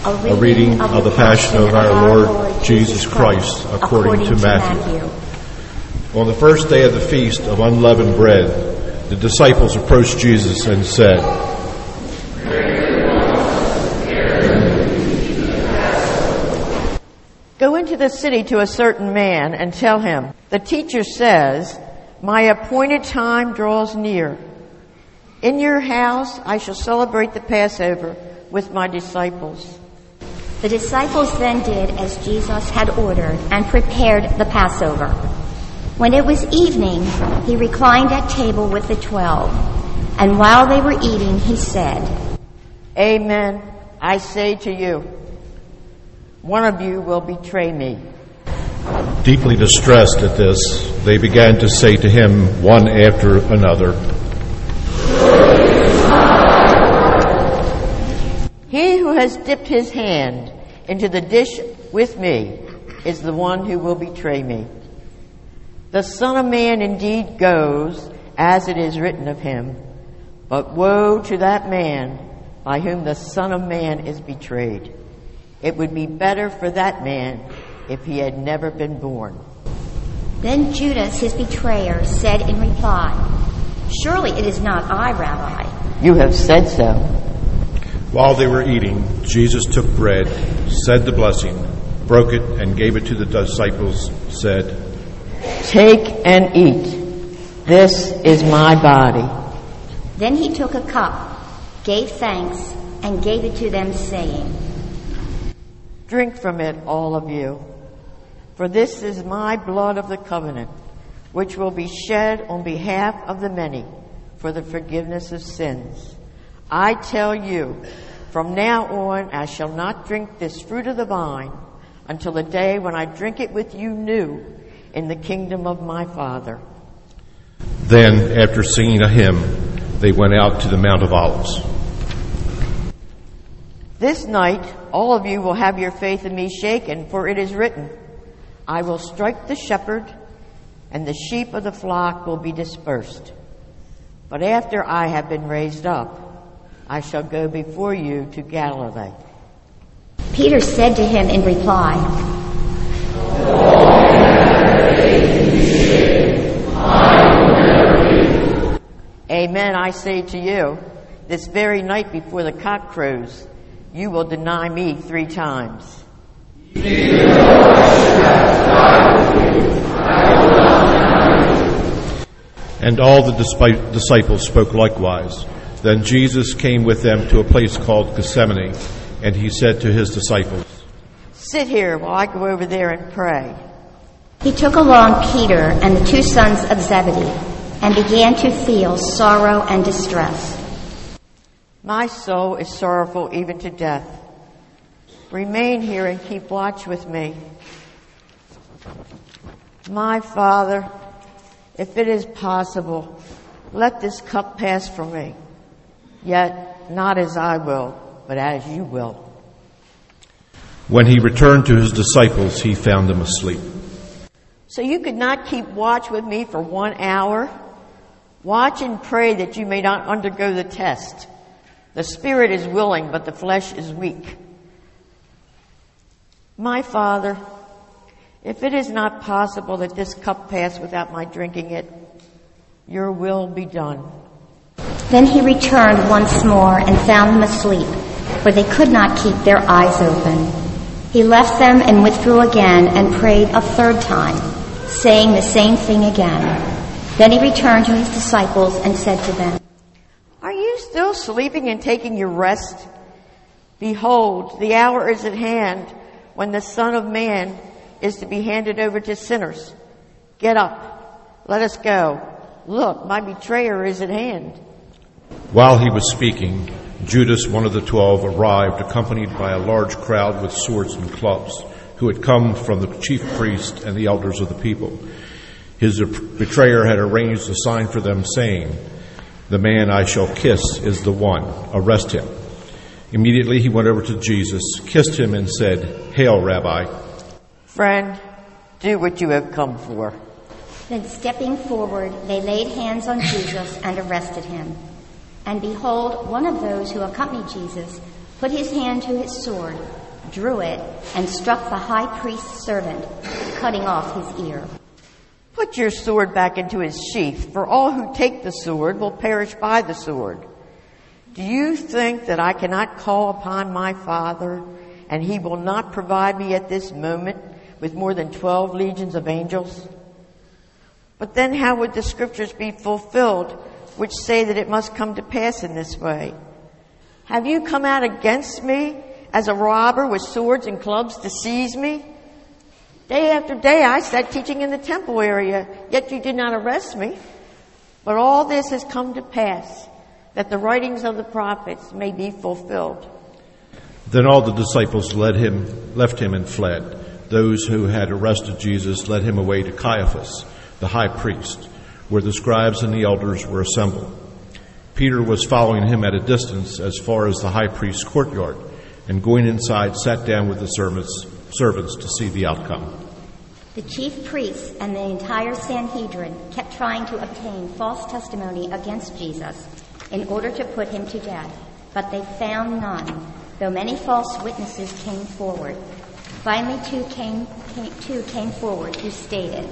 A reading of the Passion of our Lord Jesus Christ according to Matthew. On the first day of the feast of unleavened bread, the disciples approached Jesus and said, "Go into the city to a certain man and tell him, 'The teacher says, my appointed time draws near. In your house I shall celebrate the Passover with my disciples.'" The disciples then did as Jesus had ordered and prepared the Passover. When it was evening, he reclined at table with the 12, and while they were eating, he said, "Amen, I say to you, one of you will betray me." Deeply distressed at this, they began to say to him one after another, "He who has dipped his hand into the dish with me is the one who will betray me. The Son of Man indeed goes as it is written of him, but woe to that man by whom the Son of Man is betrayed. It would be better for that man if he had never been born." Then Judas, his betrayer, said in reply, "Surely it is not I, Rabbi." "You have said so." While they were eating, Jesus took bread, said the blessing, broke it, and gave it to the disciples, said, "Take and eat. This is my body." Then he took a cup, gave thanks, and gave it to them, saying, "Drink from it, all of you, for this is my blood of the covenant, which will be shed on behalf of the many for the forgiveness of sins. I tell you, from now on I shall not drink this fruit of the vine until the day when I drink it with you new in the kingdom of my Father." Then, after singing a hymn, they went out to the Mount of Olives. "This night all of you will have your faith in me shaken, for it is written, 'I will strike the shepherd, and the sheep of the flock will be dispersed.' But after I have been raised up, I shall go before you to Galilee." Peter said to him in reply, "Amen, I say to you, this very night before the cock crows, you will deny me 3 times. And all the disciples spoke likewise. Then Jesus came with them to a place called Gethsemane, and he said to his disciples, "Sit here while I go over there and pray." He took along Peter and the 2 sons of Zebedee and began to feel sorrow and distress. "My soul is sorrowful even to death. Remain here and keep watch with me. My Father, if it is possible, let this cup pass from me. Yet not as I will, but as you will." When he returned to his disciples, he found them asleep. "So you could not keep watch with me for 1 hour? Watch and pray that you may not undergo the test. The spirit is willing, but the flesh is weak. My Father, if it is not possible that this cup pass without my drinking it, your will be done." Then he returned once more and found them asleep, for they could not keep their eyes open. He left them and withdrew again and prayed a 3rd time, saying the same thing again. Then he returned to his disciples and said to them, "Are you still sleeping and taking your rest? Behold, the hour is at hand when the Son of Man is to be handed over to sinners. Get up, let us go. Look, my betrayer is at hand." While he was speaking, Judas, one of the 12, arrived, accompanied by a large crowd with swords and clubs, who had come from the chief priest and the elders of the people. His betrayer had arranged a sign for them, saying, "The man I shall kiss is the one. Arrest him." Immediately he went over to Jesus, kissed him, and said, "Hail, Rabbi." "Friend, do what you have come for." Then stepping forward, they laid hands on Jesus and arrested him. And behold, one of those who accompanied Jesus put his hand to his sword, drew it, and struck the high priest's servant, cutting off his ear. Put your sword back into his sheath, for all who take the sword will perish by the sword. Do you think that I cannot call upon my Father, and he will not provide me at this moment with more than 12 legions of angels? But then how would the scriptures be fulfilled, which say that it must come to pass in this way? Have you come out against me as a robber with swords and clubs to seize me? Day after day I sat teaching in the temple area, yet you did not arrest me. But all this has come to pass, that the writings of the prophets may be fulfilled. Then all the disciples left him and fled. Those who had arrested Jesus led him away to Caiaphas, the high priest, where the scribes and the elders were assembled. Peter was following him at a distance as far as the high priest's courtyard, and going inside sat down with the servants to see the outcome. The chief priests and the entire Sanhedrin kept trying to obtain false testimony against Jesus in order to put him to death, but they found none, though many false witnesses came forward. Finally, two came forward who stated,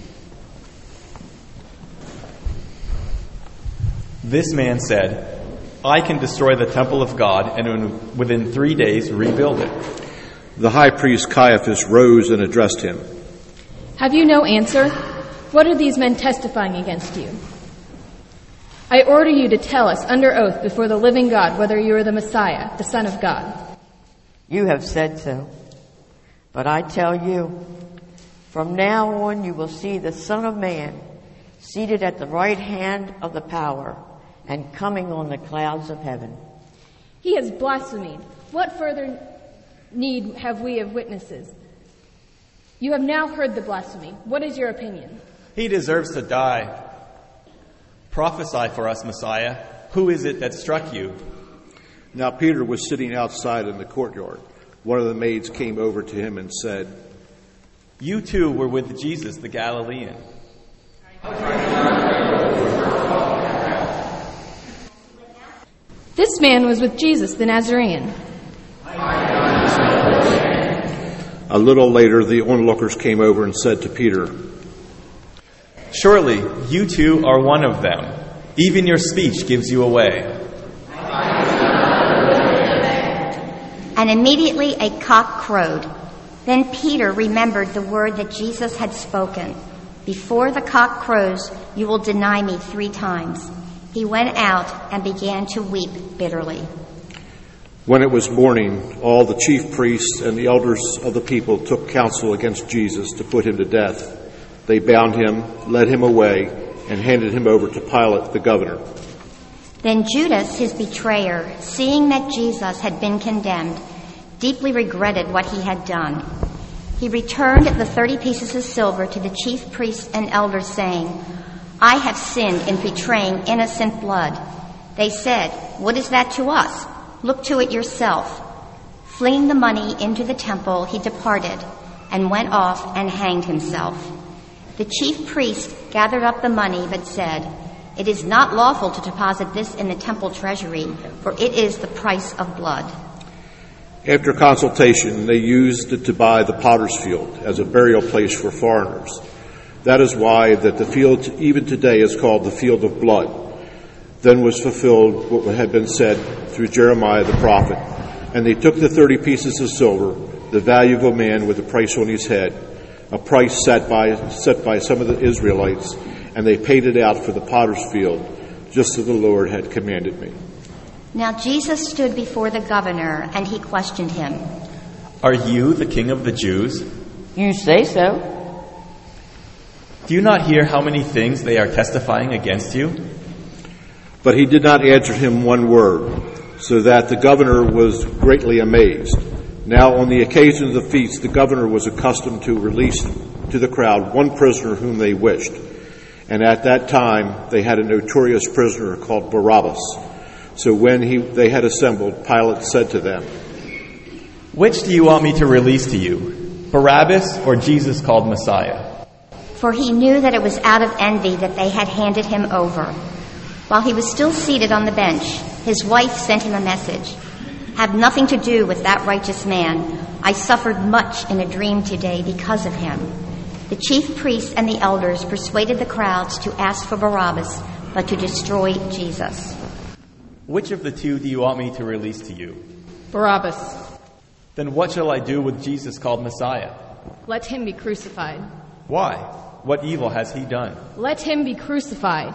"This man said, I can destroy the temple of God and within 3 days rebuild it." The high priest Caiaphas rose and addressed him. "Have you no answer? What are these men testifying against you? I order you to tell us under oath before the living God whether you are the Messiah, the Son of God." You have said so. But I tell you, from now on you will see the Son of Man seated at the right hand of the power and coming on the clouds of heaven. He has blasphemed. What further need have we of witnesses? You have now heard the blasphemy. What is your opinion? He deserves to die. Prophesy for us, Messiah. Who is it that struck you? Now Peter was sitting outside in the courtyard. One of the maids came over to him and said, "You too were with Jesus the Galilean." This man was with Jesus the Nazarene. A little later, the onlookers came over and said to Peter, "Surely you too are one of them. Even your speech gives you away." And immediately a cock crowed. Then Peter remembered the word that Jesus had spoken, "Before the cock crows, you will deny me 3 times." He went out and began to weep bitterly. When it was morning, all the chief priests and the elders of the people took counsel against Jesus to put him to death. They bound him, led him away, and handed him over to Pilate, the governor. Then Judas, his betrayer, seeing that Jesus had been condemned, deeply regretted what he had done. He returned the 30 pieces of silver to the chief priests and elders, saying, "I have sinned in betraying innocent blood." They said, "What is that to us? Look to it yourself." Flinging the money into the temple, he departed and went off and hanged himself. The chief priest gathered up the money but said, "It is not lawful to deposit this in the temple treasury, for it is the price of blood." After consultation, they used it to buy the potter's field as a burial place for foreigners. That is why that the field even today is called the field of blood. Then was fulfilled what had been said through Jeremiah the prophet. And they took the 30 pieces of silver, the value of a man with a price on his head, a price set by some of the Israelites, and they paid it out for the potter's field, just as the Lord had commanded me. Now Jesus stood before the governor, and he questioned him. "Are you the king of the Jews?" You say so. Do you not hear how many things they are testifying against you? But he did not answer him one word, so that the governor was greatly amazed. Now on the occasion of the feast, the governor was accustomed to release to the crowd one prisoner whom they wished. And at that time they had a notorious prisoner called Barabbas. So when they had assembled, Pilate said to them, "Which do you want me to release to you, Barabbas or Jesus called Messiah?" For he knew that it was out of envy that they had handed him over. While he was still seated on the bench, his wife sent him a message. Have nothing to do with that righteous man. I suffered much in a dream today because of him." The chief priests and the elders persuaded the crowds to ask for Barabbas, but to destroy Jesus. Which of the two do you want me to release to you? Barabbas. Then what shall I do with Jesus called Messiah? Let him be crucified. Why? What evil has he done? Let him be crucified.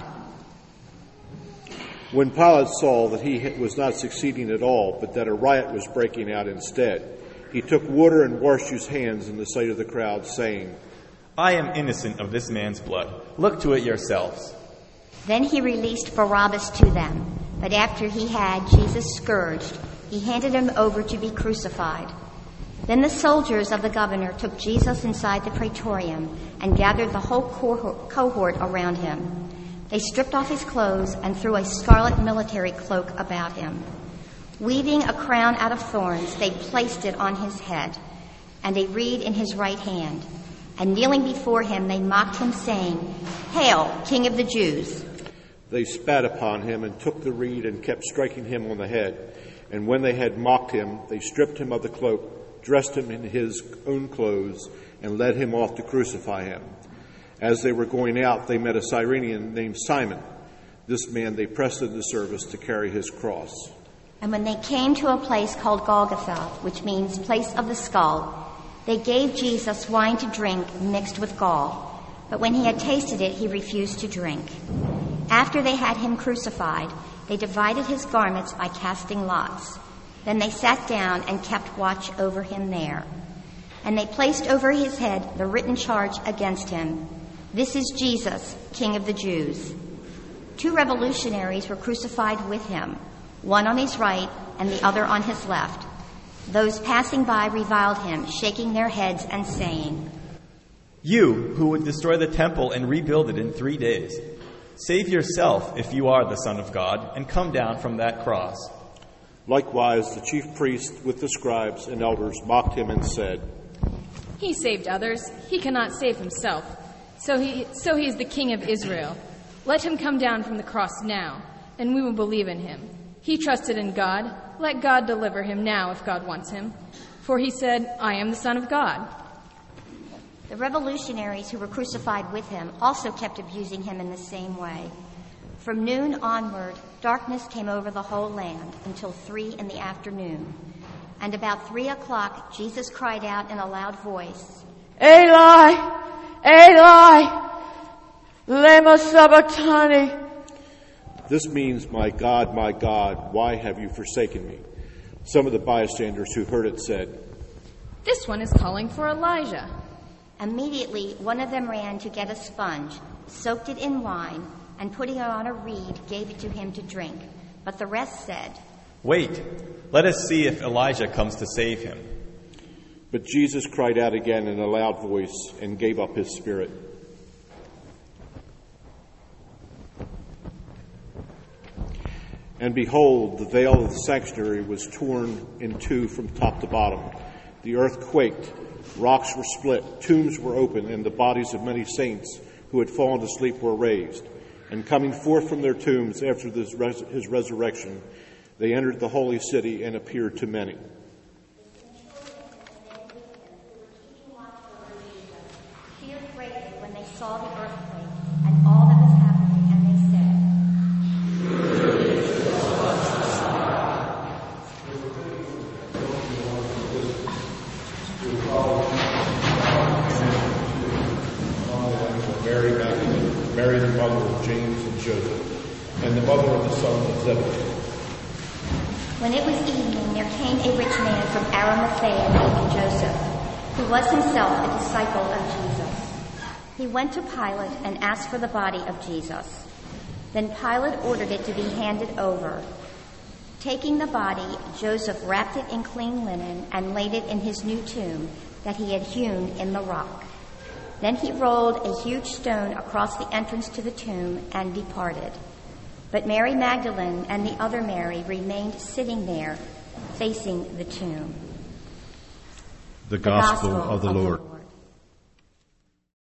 When Pilate saw that he was not succeeding at all, but that a riot was breaking out instead, he took water and washed his hands in the sight of the crowd, saying, "I am innocent of this man's blood. Look to it yourselves." Then he released Barabbas to them, but after he had Jesus scourged, he handed him over to be crucified. Then the soldiers of the governor took Jesus inside the praetorium and gathered the whole cohort around him. They stripped off his clothes and threw a scarlet military cloak about him. Weaving a crown out of thorns, they placed it on his head and a reed in his right hand. And kneeling before him, they mocked him, saying, "Hail, King of the Jews!" They spat upon him and took the reed and kept striking him on the head. And when they had mocked him, they stripped him of the cloak, dressed him in his own clothes, and led him off to crucify him. As they were going out, they met a Cyrenian named Simon. This man they pressed into service to carry his cross. And when they came to a place called Golgotha, which means place of the skull, they gave Jesus wine to drink mixed with gall. But when he had tasted it, he refused to drink. After they had him crucified, they divided his garments by casting lots. Then they sat down and kept watch over him there. And they placed over his head the written charge against him, "This is Jesus, King of the Jews." 2 revolutionaries were crucified with him, one on his right and the other on his left. Those passing by reviled him, shaking their heads and saying, "You who would destroy the temple and rebuild it in 3 days, save yourself if you are the Son of God, and come down from that cross." Likewise, the chief priests with the scribes and elders mocked him and said, He saved others. He cannot save himself. So he is the King of Israel. Let him come down from the cross now, and we will believe in him. He trusted in God. Let God deliver him now if God wants him. For he said, "I am the Son of God." The revolutionaries who were crucified with him also kept abusing him in the same way. From noon onward, darkness came over the whole land until 3 p.m. And about 3 o'clock, Jesus cried out in a loud voice, "Eli, Eli, lema sabachthani." This means, my God, why have you forsaken me?" Some of the bystanders who heard it said, This one is calling for Elijah. Immediately, one of them ran to get a sponge, soaked it in wine, and putting it on a reed, gave it to him to drink. But the rest said, "Wait, let us see if Elijah comes to save him." But Jesus cried out again in a loud voice and gave up his spirit. And behold, the veil of the sanctuary was torn in two from top to bottom. The earth quaked, rocks were split, tombs were opened, and the bodies of many saints who had fallen asleep were raised. And coming forth from their tombs after his resurrection, they entered the holy city and appeared to many. Feared greatly when they saw the earthquake and all that was happening, and they said, Mary Magdalene, Mary the mother of James and Joseph, and the mother of the son of Zebedee. When it was evening, there came a rich man from Arimathea named Joseph, who was himself a disciple of Jesus. He went to Pilate and asked for the body of Jesus. Then Pilate ordered it to be handed over. Taking the body, Joseph wrapped it in clean linen and laid it in his new tomb that he had hewn in the rock. Then he rolled a huge stone across the entrance to the tomb and departed. But Mary Magdalene and the other Mary remained sitting there, facing the tomb. The Gospel of the Lord.